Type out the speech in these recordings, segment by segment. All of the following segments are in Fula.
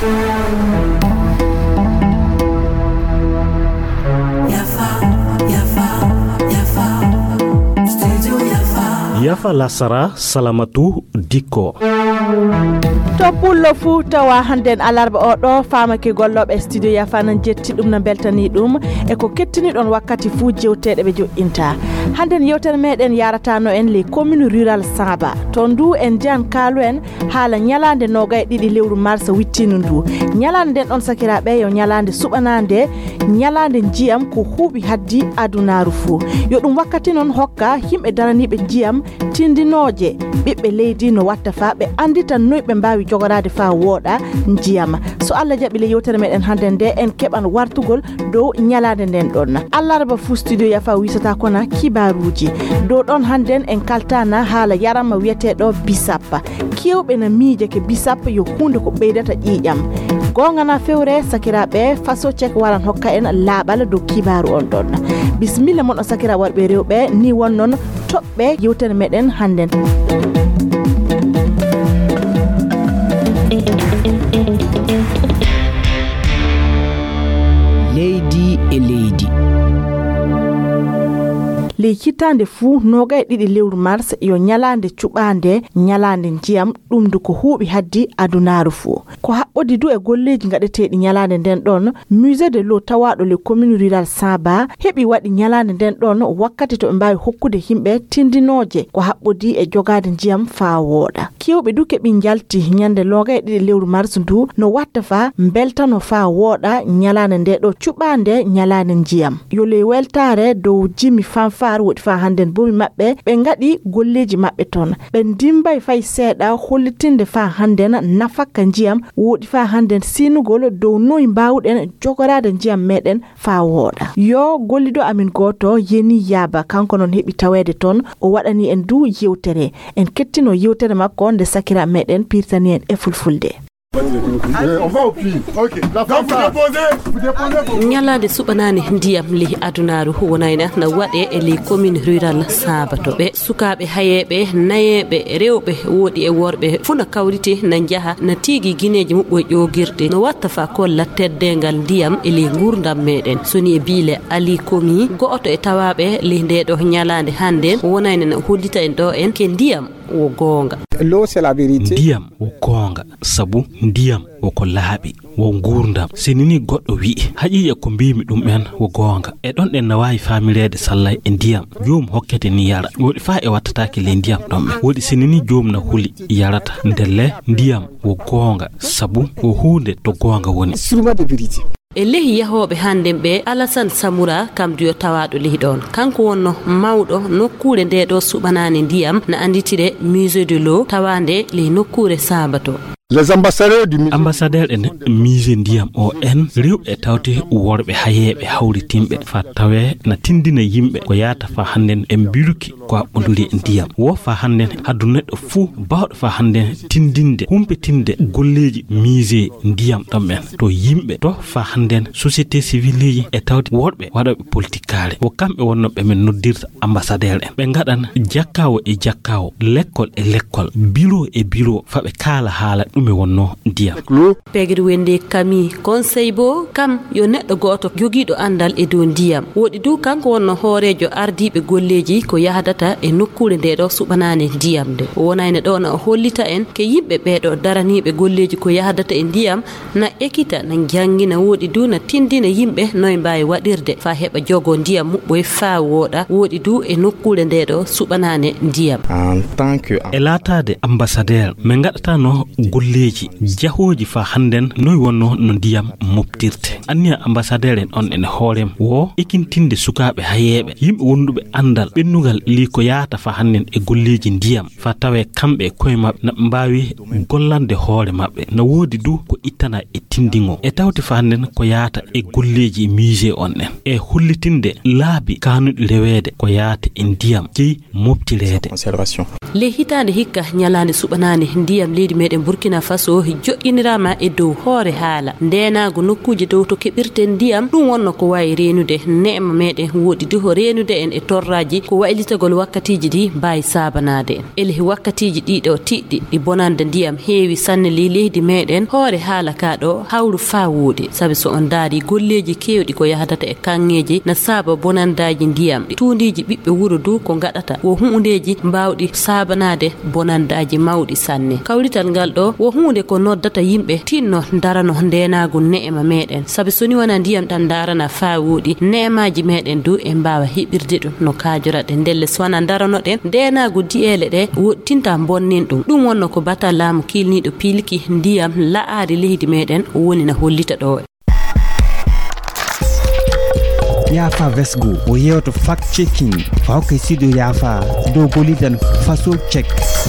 Yafa lasara salamatu dikko to pullo fu tawa handen alarba o do famake gollobe studio Yafa nan jetti dum na beltani dum e ko kettini don wakkati fu jewtede be jo'inta handen yewtere meden yarata no en le commune rural Saba to ndu en jan kalu en hala nyalande nogay didi lewru mars wittinu ndu nyalande don sakirabe yo nyalande subanande nyalande jiyam ko hubi haddi adunaru fu yo dum wakkati non hokka himbe daranibe jiyam tindinoje bibbe leydi no watta fa be andita noybe mbaawi jogorade fa woda njiyama so Allah jabile yewtere meden hande de en keban wartugol do nyalade den don allarba fu studio Yafa wisata kona kibaruji do don handen en kaltana hala yarama wiete do bisappa kiewbe na miije ke bisappa yo hunde ko beydata ƴiƴam gongana fewre sakirabe faso cek waran hokka en laabal do kibaru on don bismillah mon sakira warbe rewbe ni wonnon tobbe yewtere meden handen Lady e lady le kitande fu nogay didi lewru mars yo nyalande cubande nyalande njiyam dum du ko hubi haddi adunaru fu ko habbodi du e golleji ngadetedi nyalande den don musée de l'eau tawado le commune rural Saba hebi wadi nyalande den don wakkati to mbaawi hokkude himbe tindinoje ko habbodi e jogade njiyam fa woda kiewbe duke bi njalti nyande logay didi lewru mars du no watta fa beltano fa woda nyalande de do cubande nyalande njiyam yo le weltare do jimi fanfa wodi fa handen bomi mabbe be ngadi golleji mabbe ton be dimbay fay seeda hollitinde fa handen nafaka njiyam wodi fa handen sinugol do noy mbawden jogorade njiyam meden fa woda yo gollido amin goto yeni yaba kanko non hebi tawede ton o wadani en du yewtere en kettino yewtere makko nde sakira meden pirtani en e fulfulde On va au puits. OK. La femme vous déposez. Nyalade subanani ndiyam li adunaru wonayna na wade e li commune rural Saba to be sukabe hayebe nayebe rewbe wodi e worbe funa kawrite na jaha na tigi gineji mubbo jogirde no watta fa ko la teddengal ndiyam e li ngurdam meden soni e bile ali komi goto e tawabe li ndedo nyalande hande wonayna na hollita en do en ke ndiyam wo gonga. L'eau c'est la vérité. Ndiyam wo gonga sabu ndiyam wo ko laabi wo ngurdam senini goddo wi haji e ko mbimi dum en wo gonga e don den na wayi famirede sallay e ndiyam joom hokkete ni yara wodi fa e wattataake le ndiyam dom wodi senini joom na huli yarata ndelle ndiyam wo gonga sabu wo hunde to gonga woni. Sûrement de vérité. e lehi yahobe handen be Alassane Samoura kam dio tawado lehi don kanko wonno mawdo nokkure de do subanani ndiyam na anditire musée de l'eau tawande le nokkure Saba to Les ambassadeurs du ambassadeur en mise ndiyam o en rewbe tawte worbe hayebe hawritimbe fa tawe na tindina yimbe ko yata fa handen en biruki ko abonduli ndiyam wo fa handen aduna do fu bawdo fa handen tindinde humpetinde golleji mise ndiyam domben to yimbe to fa handen société civile e tawte worbe wadabe politikare wo kambe wonno be men noddirta ambassadeur en be ngadan jakkawo e jakkawo lekkol e lekkol bureau e bureau fa be kala hala dum wonno ndiyam pegri wende kami conseil bo kam yo neddo goto jogido andal e do ndiyam wodi du kanko wonno horejo ardibe golleji ko yahdata e nokkure de do subanane ndiyam de wonayne do na hollita en ke yimbe be do daranibe golleji ko yahdata e ndiyam na ekita na jangina wodi du na tindina yimbe noy mbaawi wadirde fa heba jogo ndiyam mubbo e fa woda wodi du e nokkure de do subanane ndiyam En tant que elatade ambassadeur me ngadata no golleji jahoji fa handen noy wonno no ndiyam moptirte anniya ambassadeur en on en horem wo ikintinde sukabe hayebe yimbe wondube andal bennugal li ko yaata fa handen e golleji ndiyam fa tawe kambe koy mabbe na mbaawi gollande hoore mabbe na wodi du ko ittana e tindingo e tawti fa handen ko yaata e golleji musée on en e hullitinde laabi kanude rewede ko yaata e ndiyam ci moptirede conservation le hitande hikka nyalande subanane ndiyam leydi meden Burkina burkina faso jo'inirama e dow hoore haala ndenago nokkuje dow to keɓirten ndiyam ɗum wonno ko wawi renude neema meɗen woodi du renude en e torraji ko waylitagol wakkatiji ɗi mbawi sabanade en elehi wakkatiji ɗiɗo tiɗɗi ɗi bonande ndiyam heewi sanne li leydi meɗen hoore haala ka ɗo hawru fa woodi sabi so on daari golleji kewɗi ko yahdata e kanŋeji na saaba bonandaji ndiyam ɗi tundiji ɓiɓɓe wuro du ko gaɗata wo hundeji mbawɗi sabanade bonandaji mawɗi sanne kawrital ngal ɗo wo hunde ko noddata yimɓe tinno darano ndenago neema meɗen sabi soni wona ndiyam ɗam darana fa woodi neemaji meɗen du e mbawa heɓirde ɗum no kaajoraɗe ndelle sona daranoɗen ndenago di'ele ɗe tinta bonnin ɗum wonno ko bata laamu kilniɗo pilki ndiyam la'aari leydi meɗen woni na hollita ɗo Yafa Vesgo o yewto fact checking fawke sido yafa do golidan faso check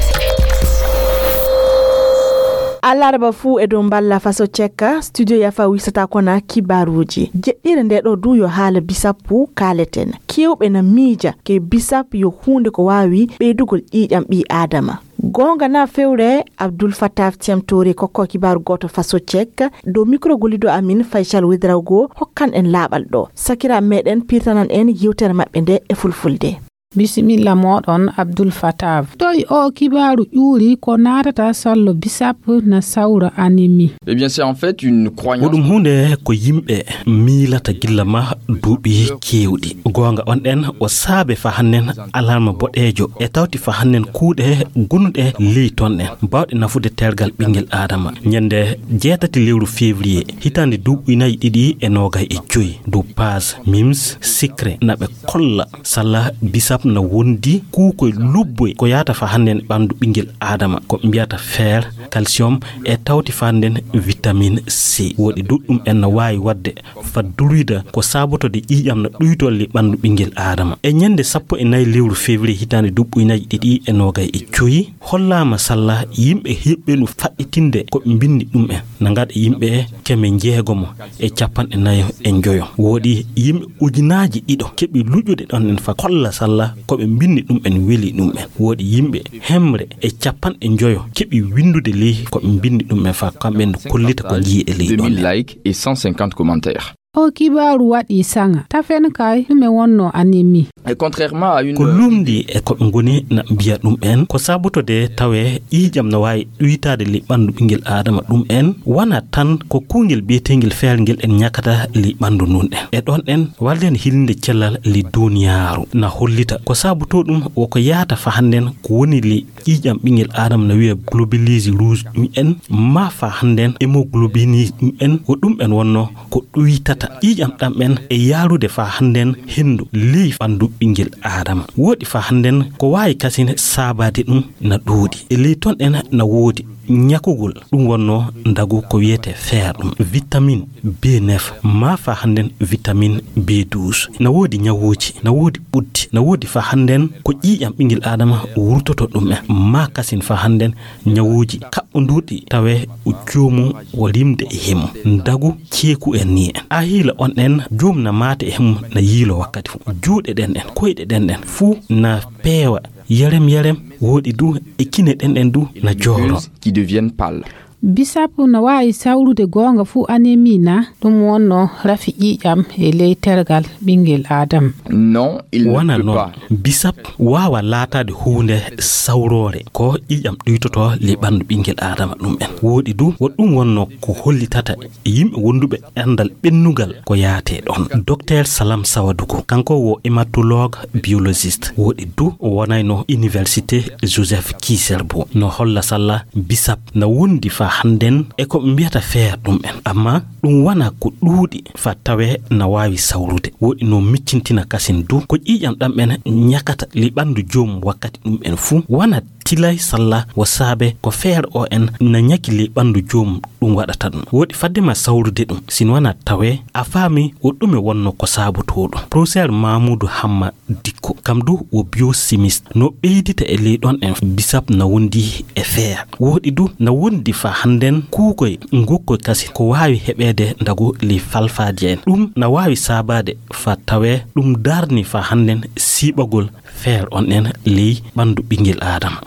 alarba fu e dow balla faso cekka studio yafa wisata kona kibaruji jeɗɗire nde ɗo du yo haala bisappu kaleten kewɓe na miija ke bisap yo hunde ko wawi ɓeydugol ƴiƴam ɓi adama gonga na fewre Abdul Fatah Tiamtori kokko kibaru goto faso cekka do micro golido amin Faisal Widrago hokkan en laɓal ɗo sakira meɗen pirtanan en yewtere maɓɓe nde e fulfulde Bismillah moɗon Abdul Fatah toy o kibaru ƴuuri ko natata sallo bisap na sawra animi. Eh bien c'est en fait une croyance. Ɗum hunde ko yimɓe miilata gilla ma duuɓi kewɗi gonga on ɗen o saabe fa hannen alarma boɗejo e tawti fa hannen kuuɗe gunnuɗe ley ton en bawɗe nafude tergal ɓinguel adama ñande 6 lewru février hitande duuɓinayi ɗiɗi e nogay e joyi dow page mims secret naɓe kolla salla bisap na wondi kuukoy lubboy ko yata fa hannen ɓandu ɓinguel adama ko mbiyata fer calcium e tawti fa hannen vitamine C wodi duɗɗum en na wawi wadde faddurida ko sabotode ƴiƴam na ɗuytolli ɓandu ɓinguel adama e ñande 14 lewru février hitande duuɓinaji ɗiɗi e nogay e joyi hollama salla yimɓe heɓɓe no faɗɗitinde ko ɓe bindi ɗum en na gaɗa yimɓe keme jeegomo e 40 e joyo wodi yimɓe ujunaji ɗiɗo keɓi luƴude ɗon en fa kolla salla ko ɓe binni ɗum en weli ɗum en wodi yimɓe hemre e 50 keɓi windude ley ko ɓe binni ɗum en fa kamɓe no kollita ko jii e ley ɗon 2000 likes et 150 commentaires. O kibaru waɗi sanga tafen kay ɗume wonno animi. Et contrairement à une ko lumdi e ko ɓe ngoni na mbiya ɗum en ko sabotode tawe ƴiƴam no wawi ɗuytade li ɓandu ɓinguel adama ɗum en wana tan ko kungel biyetegel feere ngel en ñakata li ɓandu nun en e ɗon en walden hilinde cellal li duniyaru na hollita ko saboto ɗum woko yaata fa handen ko woni li ƴiƴam ɓinguel adama no wiya globules rouge ɗum en ma fa handen hémoglobine ɗum en ko ɗum en wonno ko ɗuytata ƴiƴam ɗam en e yarude fa handen hendu ley ɓandu ɓinguel adama wodi fa handen ko wawi kasine sabade ɗum na ɗuuɗi e ley ton en na woodi ñakugol ɗum wonno ndagu ko wiyete fer ɗum vitamine B9 ma fa handen vitamine B12 na woodi ñawuji na woodi ɓuddi na woodi fa handen ko ƴiƴam ɓinguel adama wurtoto ɗum en ma kasin fa handen ñawuji kaɓɓoduɗi tawe joomu o limde e hemu ndagu ceeku en ni en a hiila on en joom na mate e hemu na yiilo wakkati fu juuɗe ɗen en koyɗe ɗen en fuu na peewa yarem wodi du e kine ɗen en du na jooro qui deviennent pâles. Bisapu na wawi sawrude gonga fu anemi na ɗum wonno rafi ƴiƴam e ley tergal ɓinguel adam. Non, il wana ne peut non pas. bisap wawa laatade hunde sawrore ko ƴiƴam ɗuytoto li ɓandu ɓinguel adama ɗum en woodi du woɗɗum wonno ko hollitata yimɓe wonduɓe andal ɓennugal ko yaate ɗon docteur Salam Sawaduko kanko wo hématologue biologiste woodi du wonayno université Joseph Kiserbo no holla salla bisap na wondi fa handen e ko mbiyata feer ɗum en amma ɗum wana ko ɗuuɗi fa tawe na wawi sawrude woɗi no miccintina kasin du ko ƴiƴam ɗam en ñakata li ɓandu joom wakkati ɗum en fuu wana tilay salla wo saabe ko feer o en na ñaki li ɓandu joom ɗum waɗata ɗum woɗi faddema sawrude ɗum sin wana tawe a faami o ɗume wonno ko sabotoɗum professeur Mamoudou Hamma Dikko kam du wo biochimiste no ɓeydita e li ɗon en bisap na wondi e feer woɗi du na wondi fa handen kuukoy ngokkoy kasi ko wawi heɓede ndagu li falfaji en ɗum na wawi sabade fa tawe ɗum darni fa handen siɓagol feer on en ley ɓandu ɓinguel adama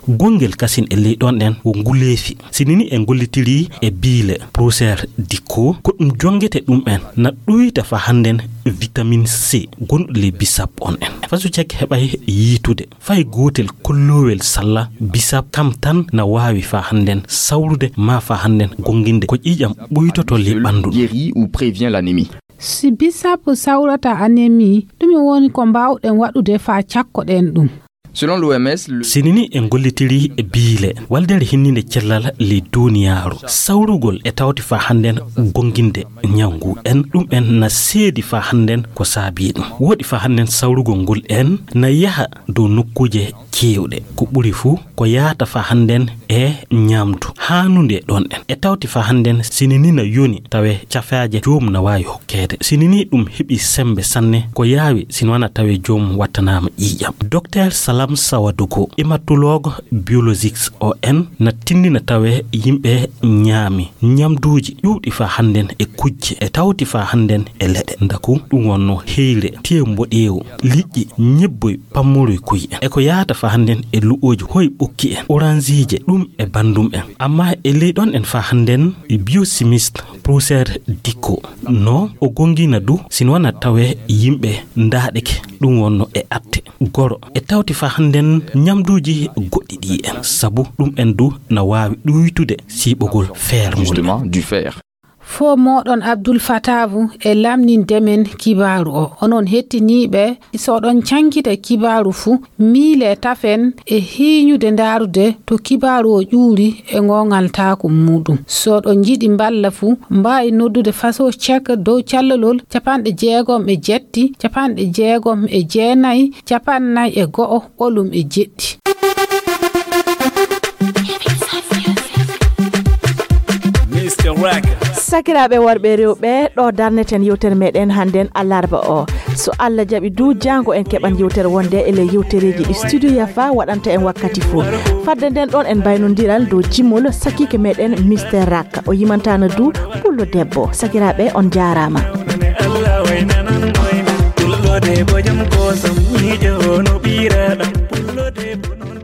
gongel kasin e leydon den wo ngulefi sinini en gollitiri e biile professeur Dicko ko dum jongete dum en na duyta fa handen vitamine C gonɗo le bisap on en fasu cek hebay yitude fay gotel kollowel salla bisap kam tan na wawi fa handen sawrude ma fa handen gonginde ko ƴiƴam ɓoytoto le ɓandu guérit ou prévient l'anémie. Si bisap sawrata anémie ɗumi woni ko mbawɗen waɗude fa cakkoɗen ɗum. Selon l'OMS, sinini en gollitiri e biile waldere hinninde cellal le duniyaaru sawrugol e tawti fa handen gonginde nyangu en dum en na seedi fa handen ko saabi dum wodi fa handen sawrugol ngol en na yaha do nokkuje kewde ko buri fu ko yaata fa handen e nyamdu hanunde don en e tawti fa handen sinini na yoni tawe cafaaje joom na wayi hokkede sinini dum hebi sembe sanne ko yaawi sinwana tawe joom wattanama ƴiƴam docteur Salam Sawadugo hematologue biologique ON na tindina tawe yimbe nyaami nyamduuji yudi fa handen e kujje e tawti fa handen e lede ndaku dum wonno heyle tembodeewu liƴƴi nyebboy pammoroy kuy e ko yaata fa handen e lu'oji hoy bukki en orangeije dum e bandum en amma e leydon en fa handen e biochimiste professeur Dicko no o gongina du sinwana tawe yimbe ndaadeke dum wonno e atte goro e tawti fa handen nyamduuji goddidi en sabu dum en du na wawi duytude sibogol fer justement du fer. Fo modon Abdul Fatavu e lamnindemen kibaru o onon hettinibe isodon cankita kibaru fu mile tafen e hiñude ndarude to kibaru o ƴuuri e ngongalta ko mudum sodon jidi mballa fu mbaawi noddude faso check dow callolol 6 capanɗe jeegom e jeenayi 4 ɓolum e jeɗɗi. sakiraɓe worɓe rewɓe ɗo darneten yewtere meɗen hannden alarba o so Allah jaɓi du jango en keɓan yewtere wonde e le yewtereji ɗi studio Yafa waɗanta en wakkati fo fadde nden ɗon en baynodiral dow jimmol sakike meɗen Mr Rak o yimantano du pullo debbo sakiraɓe on jarama. Pullo debbo jam kosam mijo no ɓiraɗam pullo debbo non